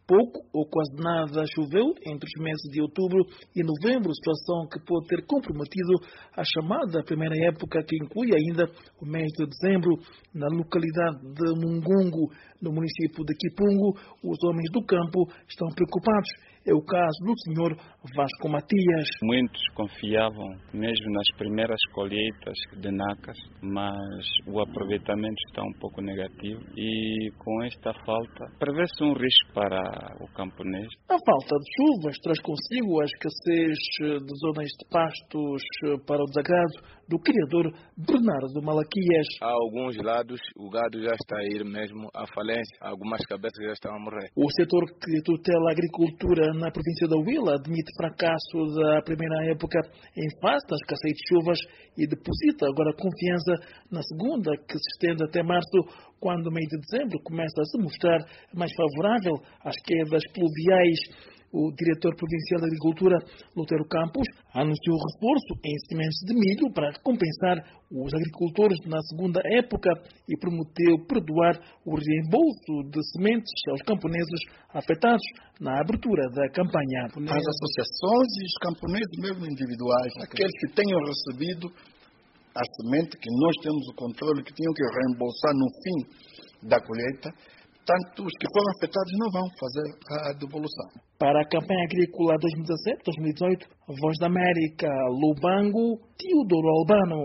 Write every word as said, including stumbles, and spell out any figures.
Pouco ou quase nada choveu entre os meses de outubro e novembro, situação que pode ter comprometido a chamada primeira época, que inclui ainda o mês de dezembro. Na localidade de Mungongo, no município de Kipungo, os homens do campo estão preocupados. É o caso do senhor Vasco Matias. Muitos confiavam mesmo nas primeiras colheitas de nacas, mas o aproveitamento está um pouco negativo e com esta falta prevê-se um risco para o camponês. A falta de chuvas traz consigo a escassez de zonas de pastos para o desagrado do criador Bernardo Malaquias. Há alguns lados o gado já está a ir mesmo à falência, algumas cabeças já estão a morrer. O setor que tutela a agricultura na província da Huila admite fracasso da primeira época em face da escassez de chuvas e deposita agora confiança na segunda, que se estende até março, quando o mês de dezembro começa a se mostrar mais favorável às quedas pluviais. O diretor provincial de Agricultura, Lutero Campos, anunciou reforço em sementes de milho para compensar os agricultores na segunda época e prometeu perdoar o reembolso de sementes aos camponeses afetados na abertura da campanha. As associações e os camponeses mesmo individuais, aqueles que tenham recebido a semente, que nós temos o controle, que tinham que reembolsar no fim da colheita, tanto os que foram afetados não vão fazer a devolução. Para a campanha agrícola dois mil e dezassete dois mil e dezoito, Voz da América, Lubango, Teodoro Albano.